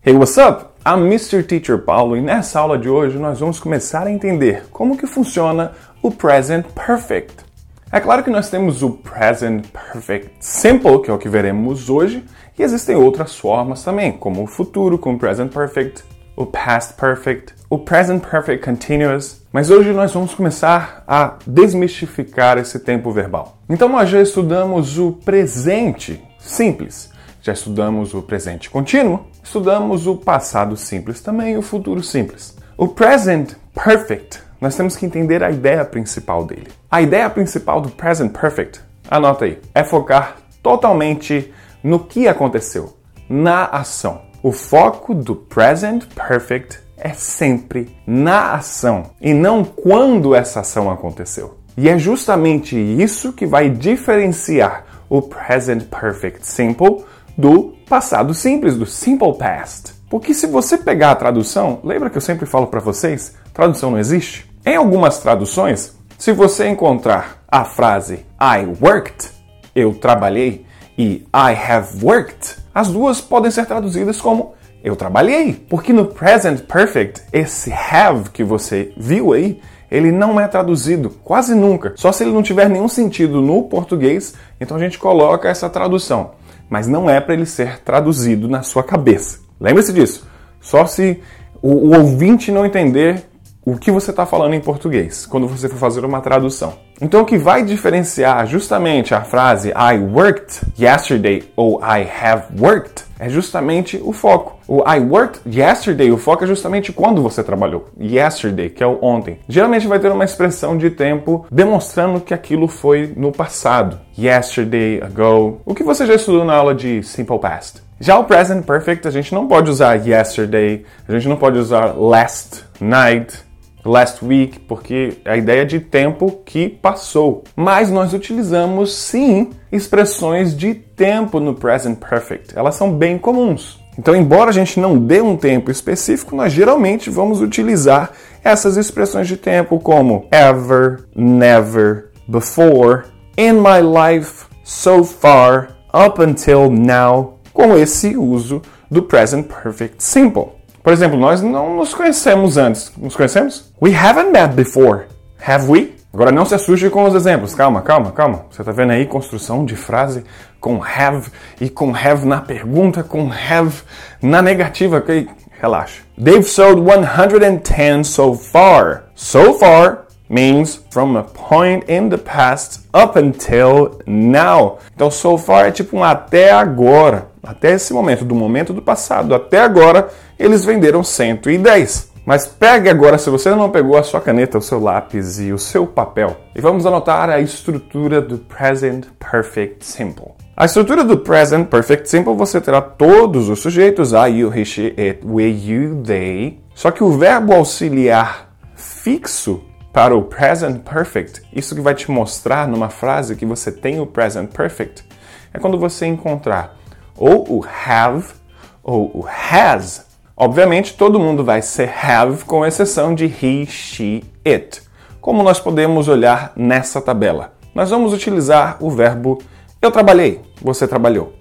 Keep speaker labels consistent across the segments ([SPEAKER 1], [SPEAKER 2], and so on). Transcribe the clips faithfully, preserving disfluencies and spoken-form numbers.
[SPEAKER 1] Hey, what's up? I'm mister Teacher Paulo e nessa aula de hoje nós vamos começar a entender como que funciona o Present Perfect. É claro que nós temos o Present Perfect Simple, que é o que veremos hoje, e existem outras formas também, como o futuro com o Present Perfect, o Past Perfect, o Present Perfect Continuous, mas hoje nós vamos começar a desmistificar esse tempo verbal. Então nós já estudamos o presente simples, já estudamos o presente contínuo, estudamos o passado simples também e o futuro simples. O Present Perfect, nós temos que entender a ideia principal dele. A ideia principal do Present Perfect, anota aí, é focar totalmente no que aconteceu, na ação. O foco do Present Perfect é sempre na ação e não quando essa ação aconteceu. E é justamente isso que vai diferenciar o Present Perfect Simple do passado simples, do Simple Past. Porque se você pegar a tradução, lembra que eu sempre falo para vocês, tradução não existe? Em algumas traduções, se você encontrar a frase I worked, eu trabalhei, e I have worked, as duas podem ser traduzidas como eu trabalhei. Porque no Present Perfect, esse have que você viu aí, ele não é traduzido quase nunca. Só se ele não tiver nenhum sentido no português, então a gente coloca essa tradução. Mas não é para ele ser traduzido na sua cabeça. Lembre-se disso. Só se o, o ouvinte não entender o que você está falando em português, quando você for fazer uma tradução. Então o que vai diferenciar justamente a frase I worked yesterday ou I have worked é justamente o foco. O I worked yesterday, o foco é justamente quando você trabalhou. Yesterday, que é o ontem. Geralmente vai ter uma expressão de tempo demonstrando que aquilo foi no passado. Yesterday, ago. O que você já estudou na aula de Simple Past. Já o Present Perfect, a gente não pode usar yesterday, a gente não pode usar last night, last week, porque a ideia é de tempo que passou. Mas nós utilizamos, sim, expressões de tempo no Present Perfect. Elas são bem comuns. Então, embora a gente não dê um tempo específico, nós geralmente vamos utilizar essas expressões de tempo como ever, never, before, in my life, so far, up until now, com esse uso do Present Perfect Simple. Por exemplo, nós não nos conhecemos antes. Nos conhecemos? We haven't met before. Have we? Agora não se assuste com os exemplos. Calma, calma, calma. Você tá vendo aí construção de frase com have e com have na pergunta, com have na negativa. Okay? Relaxa. They've sold one hundred ten so far. So far means from a point in the past up until now. Então, so far é tipo um até agora. Até esse momento, do momento do passado até agora, eles venderam cento e dez. Mas pegue agora, se você não pegou a sua caneta, o seu lápis e o seu papel, e vamos anotar a estrutura do Present Perfect Simple. A estrutura do Present Perfect Simple, você terá todos os sujeitos, I, you, he, she, it, we, you, they. Só que o verbo auxiliar fixo para o Present Perfect, isso que vai te mostrar numa frase que você tem o Present Perfect, é quando você encontrar ou o have ou o has. Obviamente, todo mundo vai ser have, com exceção de he, she, it. Como nós podemos olhar nessa tabela? Nós vamos utilizar o verbo eu trabalhei, você trabalhou.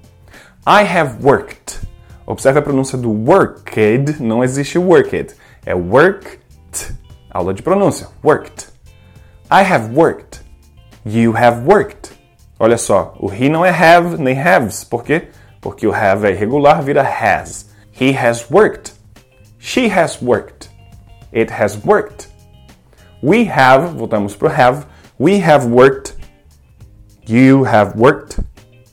[SPEAKER 1] I have worked. Observe a pronúncia do worked, não existe worked. É worked. Aula de pronúncia. Worked. I have worked. You have worked. Olha só, o he não é have nem haves. Por quê? Porque o have é irregular, vira has. He has worked. She has worked. It has worked. We have, voltamos para o have. We have worked. You have worked.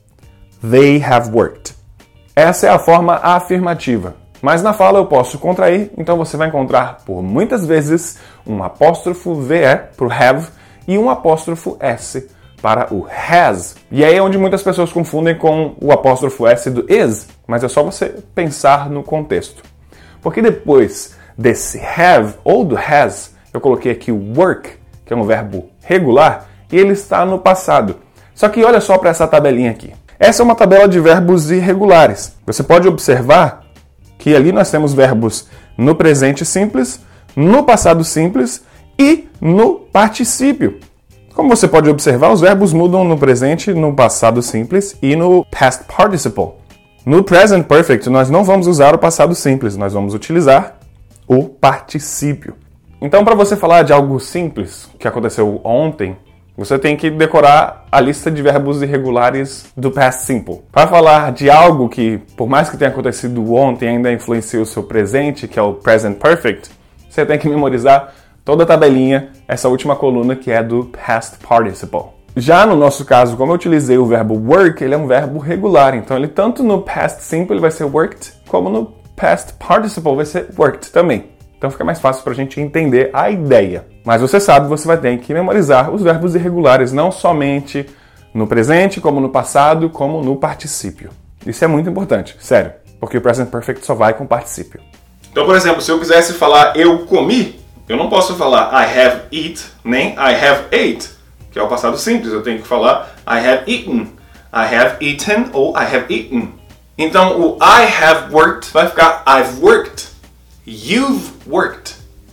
[SPEAKER 1] They have worked. Essa é a forma afirmativa. Mas na fala eu posso contrair, então você vai encontrar por muitas vezes um apóstrofo ve para o have e um apóstrofo s para o has. E aí é onde muitas pessoas confundem com o apóstrofo s do is, mas é só você pensar no contexto. Porque depois desse have ou do has, eu coloquei aqui o work, que é um verbo regular, e ele está no passado. Só que olha só para essa tabelinha aqui. Essa é uma tabela de verbos irregulares. Você pode observar que ali nós temos verbos no presente simples, no passado simples e no particípio. Como você pode observar, os verbos mudam no presente, no passado simples e no past participle. No present perfect, nós não vamos usar o passado simples, nós vamos utilizar o particípio. Então, para você falar de algo simples que aconteceu ontem, você tem que decorar a lista de verbos irregulares do past simple. Para falar de algo que, por mais que tenha acontecido ontem, ainda influencia o seu presente, que é o present perfect, você tem que memorizar toda a tabelinha, essa última coluna que é do past participle. Já no nosso caso, como eu utilizei o verbo work, ele é um verbo regular. Então, ele tanto no past simple ele vai ser worked, como no past participle vai ser worked também. Então fica mais fácil para a gente entender a ideia. Mas você sabe, você vai ter que memorizar os verbos irregulares, não somente no presente, como no passado, como no particípio. Isso é muito importante, sério, porque o present perfect só vai com particípio.
[SPEAKER 2] Então, por exemplo, se eu quisesse falar eu comi, eu não posso falar I have eat, nem I have ate, que é o passado simples. Eu tenho que falar I have eaten, I have eaten ou I have eaten. Então, o I have worked vai ficar I've worked. You've worked.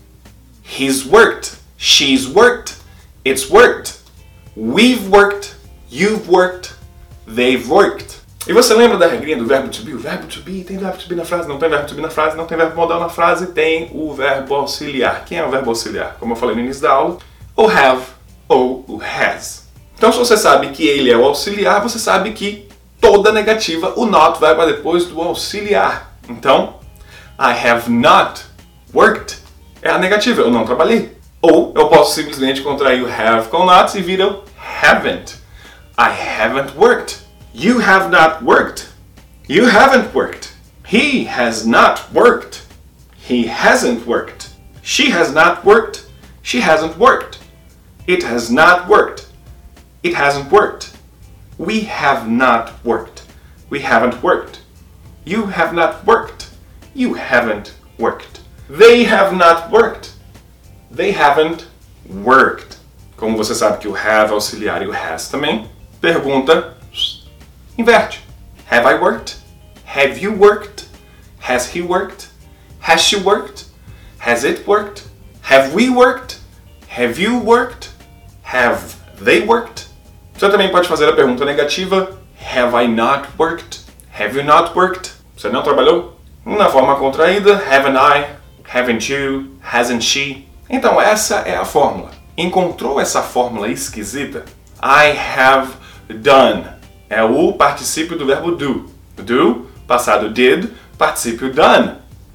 [SPEAKER 2] He's worked. She's worked. It's worked. We've worked. You've worked. They've worked. E você lembra da regrinha do verbo to be? O verbo to be, tem verbo to be na frase? Não tem verbo to be na frase? Não tem verbo modal na frase? Tem o verbo auxiliar. Quem é o verbo auxiliar? Como eu falei no início da aula, o have ou o has. Então, se você sabe que ele é o auxiliar, você sabe que toda negativa, o not vai para depois do auxiliar. Então, I have not worked. É a negativa, eu não trabalhei. Ou eu posso simplesmente contrair o have com not e vira o haven't. I haven't worked. You have not worked. You haven't worked. He has not worked. He hasn't worked. She has not worked. She hasn't worked. It has not worked. It hasn't worked. We have not worked. We haven't worked. You have not worked. You haven't worked. They have not worked. They haven't worked. Como você sabe que o have é auxiliar e o has também, pergunta, inverte. Have I worked? Have you worked? Has he worked? Has she worked? Has it worked? Have we worked? Have you worked? Have they worked? Você também pode fazer a pergunta negativa, have I not worked? Have you not worked? Você não trabalhou? Na forma contraída, haven't I, haven't you, hasn't she. Então essa é a fórmula. Encontrou essa fórmula esquisita? I have done. É o particípio do verbo do. Do, passado did, particípio done.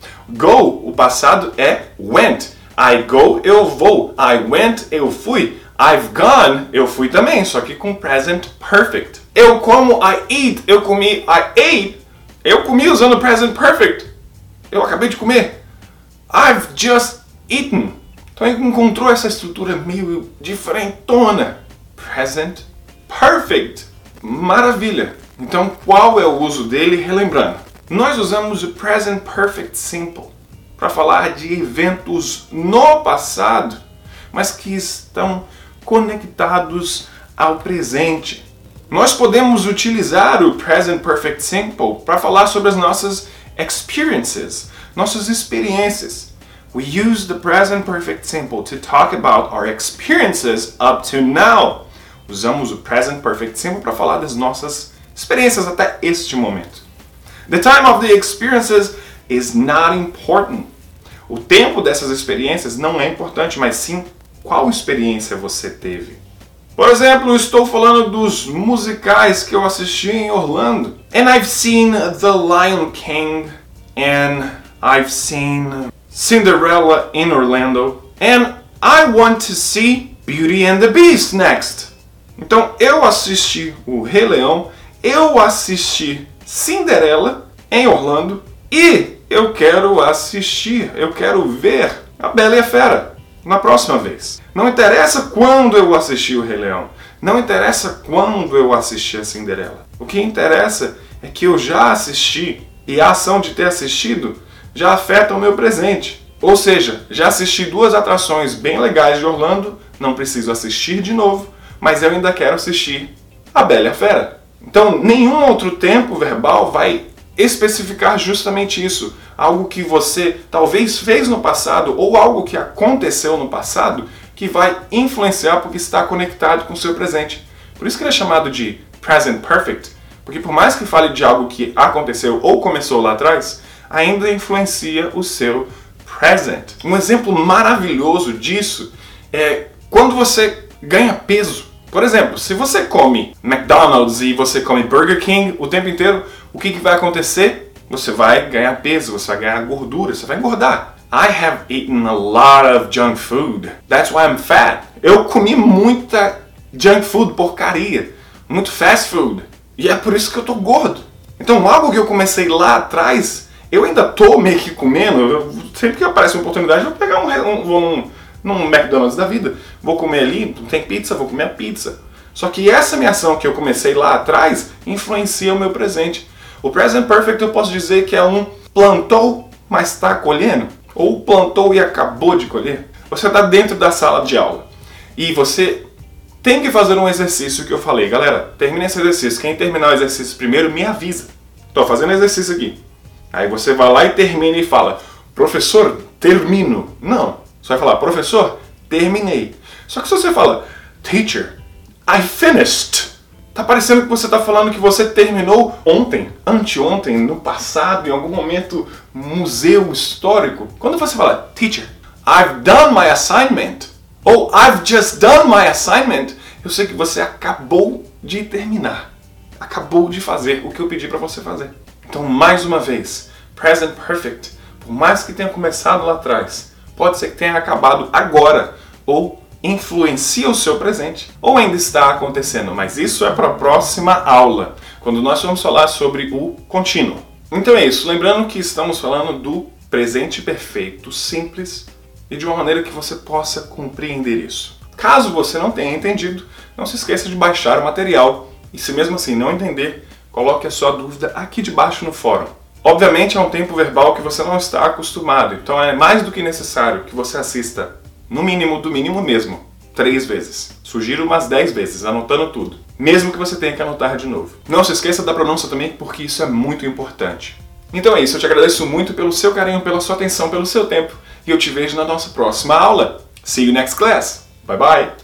[SPEAKER 2] Go, o passado é went. I go, eu vou. I went, eu fui. I've gone, eu fui também, só que com present perfect. Eu como, I eat, eu comi, I ate. Eu comi usando present perfect. Eu acabei de comer. I've just eaten. Então encontrou essa estrutura meio diferentona. Present perfect. Maravilha. Então qual é o uso dele? Relembrando. Nós usamos o present perfect simple para falar de eventos no passado, mas que estão conectados ao presente. Nós podemos utilizar o present perfect simple para falar sobre as nossas experiences, nossas experiências. We use the present perfect simple to talk about our experiences up to now. Usamos o present perfect simple para falar das nossas experiências até este momento. The time of the experiences is not important. O tempo dessas experiências não é importante, mas sim qual experiência você teve. Por exemplo, eu estou falando dos musicais que eu assisti em Orlando. And I've seen The Lion King, and I've seen Cinderella in Orlando, and I want to see Beauty and the Beast next. Então, eu assisti o Rei Leão, eu assisti Cinderela em Orlando e eu quero assistir, eu quero ver A Bela e a Fera na próxima vez. Não interessa quando eu assisti o Rei Leão, não interessa quando eu assisti a Cinderela. O que interessa é que eu já assisti e a ação de ter assistido já afeta o meu presente. Ou seja, já assisti duas atrações bem legais de Orlando, não preciso assistir de novo, mas eu ainda quero assistir A Bela e a Fera. Então, nenhum outro tempo verbal vai especificar justamente isso. Algo que você talvez fez no passado ou algo que aconteceu no passado que vai influenciar porque está conectado com o seu presente. Por isso que ele é chamado de present perfect, Porque por mais que fale de algo que aconteceu ou começou lá atrás, ainda influencia o seu present. Um exemplo maravilhoso disso é quando você ganha peso. Por exemplo, se você come McDonald's e você come Burger King o tempo inteiro, o que, que vai acontecer? Você vai ganhar peso, você vai ganhar gordura, você vai engordar. I have eaten a lot of junk food. That's why I'm fat. Eu comi muita junk food, porcaria, muito fast food. E é por isso que eu tô gordo. Então algo que eu comecei lá atrás, eu ainda tô meio que comendo. Eu, sempre que aparece uma oportunidade, eu vou pegar um, um, vou num, num McDonald's da vida. Vou comer ali, tem pizza, vou comer a pizza. Só que essa minha ação que eu comecei lá atrás influencia o meu presente. O present perfect eu posso dizer que é um plantou, mas está colhendo. Ou plantou e acabou de colher. Você está dentro da sala de aula. E você tem que fazer um exercício que eu falei. Galera, termina esse exercício. Quem terminar o exercício primeiro, me avisa. Estou fazendo exercício aqui. Aí você vai lá e termina e fala, professor, termino. Não. Você vai falar, professor, terminei. Só que se você fala, teacher, I finished. Tá parecendo que você está falando que você terminou ontem, anteontem, no passado, em algum momento museu histórico. Quando você fala, teacher, I've done my assignment, ou I've just done my assignment, eu sei que você acabou de terminar. Acabou de fazer o que eu pedi para você fazer. Então, mais uma vez, present perfect, por mais que tenha começado lá atrás, pode ser que tenha acabado agora, ou influencia o seu presente, ou ainda está acontecendo, mas isso é para a próxima aula, quando nós vamos falar sobre o contínuo. Então é isso, lembrando que estamos falando do presente perfeito, simples, e de uma maneira que você possa compreender isso. Caso você não tenha entendido, não se esqueça de baixar o material, e se mesmo assim não entender, coloque a sua dúvida aqui debaixo no fórum. Obviamente é um tempo verbal que você não está acostumado, então é mais do que necessário que você assista no mínimo, do mínimo mesmo, três vezes. Sugiro umas dez vezes, anotando tudo. Mesmo que você tenha que anotar de novo. Não se esqueça da pronúncia também, porque isso é muito importante. Então é isso, eu te agradeço muito pelo seu carinho, pela sua atenção, pelo seu tempo. E eu te vejo na nossa próxima aula. See you next class. Bye bye.